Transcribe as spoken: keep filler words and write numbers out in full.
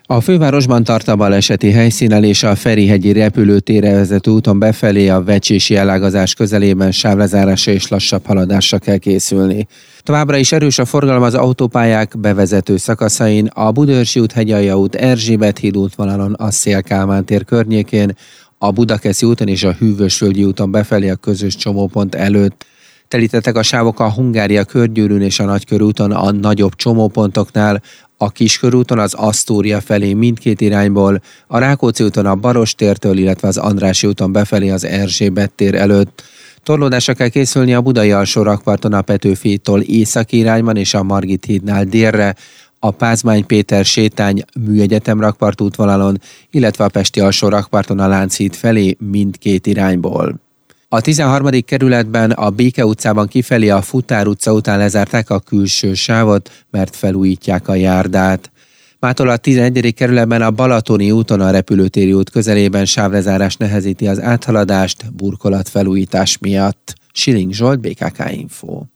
A fővárosban tart a baleseti helyszínen, és a Ferihegyi repülőtérre vezető úton befelé a Vecsési elágazás közelében sávlezárásra és lassabb haladásra kell készülni. Továbbra is erős a forgalom az autópályák bevezető szakaszain, a Budaörsi út, Hegyalja út, Erzsébet híd útvonalon, a Széll-Kálmán tér környékén, a Budakeszi úton és a Hűvösvölgyi úton befelé a közös csomópont előtt. Telítettek a sávok a Hungária körgyűrűn és a Nagykörúton a nagyobb csomópontoknál, a Kiskörúton az Asztória felé mindkét irányból, a Rákóczi úton a Barostértől, illetve az Andrássy úton befelé az Erzsébet tér előtt. Torlódásra kell készülni a Budai alsó rakparton a Petőfi hídtól északi irányban és a Margit hídnál délre, a Pázmány Péter sétány Műegyetem rakpart útvonalon, illetve a Pesti alsó rakparton a Lánchíd felé mindkét irányból. A tizenharmadik kerületben a Béke utcában kifelé a Futár utca után lezárták a külső sávot, mert felújítják a járdát. Mától a tizenegyedik kerületben a Balatoni úton a Repülőtéri út közelében sávlezárás nehezíti az áthaladást burkolatfelújítás miatt. Siling Zsolt, bé ká ká Info.